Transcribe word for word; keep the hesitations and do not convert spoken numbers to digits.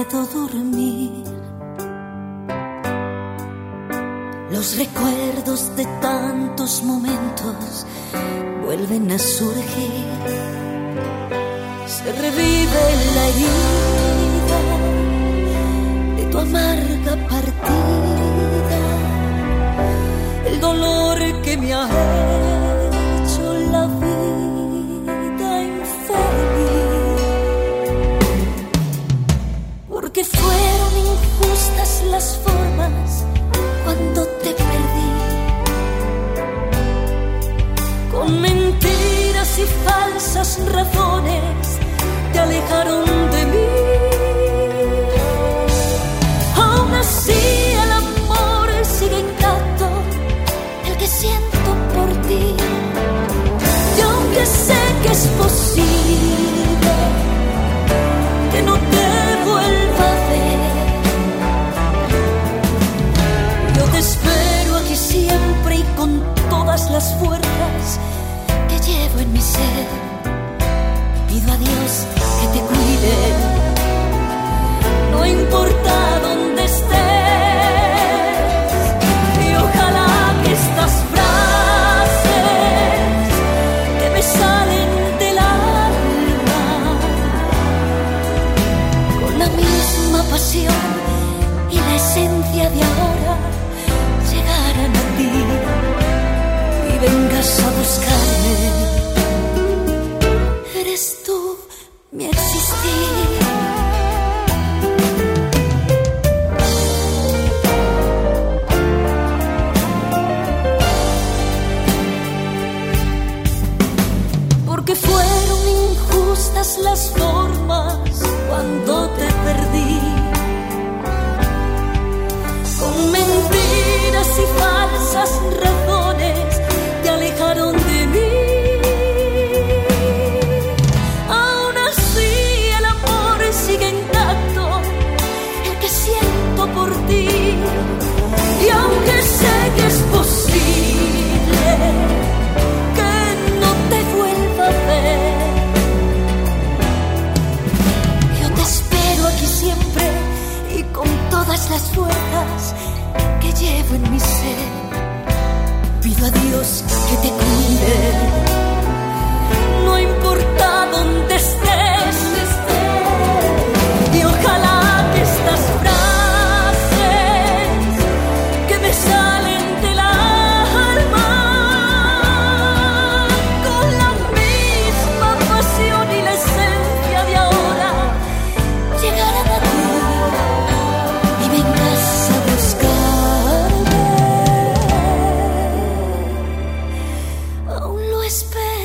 puedo dormir. Los recuerdos de tantos momentos vuelven a surgir. Se revive la herida de tu amarga partida, el dolor que me ha hecho la vida infeliz. Porque fueron injustas las formas cuando te perdí, con mentiras y falsas razones te alejaron de mí. Aún así el amor sigue intacto, el que siento por ti. Y aunque sé que es posible que no te vuelva a ver, yo te espero aquí siempre y con todas las fuerzas que llevo en mi ser. Pido a Dios que te cuide, no importa dónde estés. Y ojalá que estas frases que me salen del alma, con la misma pasión y la esencia de ahora, llegaran a ti y vengas a buscarme. Eres tú mi existir. Porque fueron injustas las formas cuando te perdí, con mentiras y falsas razones te alejaron de mí. Aún así el amor sigue intacto, el que siento por ti. Y aunque sé que es posible que no te vuelva a ver, yo te espero aquí siempre y con todas las fuerzas que llevo en mi ser. Pido a Dios que te cuide, no importa dónde estés. Y ojalá que estas frases que me salen del alma, con la misma pasión y la esencia de ahora, llegaran a ti y vengas a buscarme. Aún lo espero.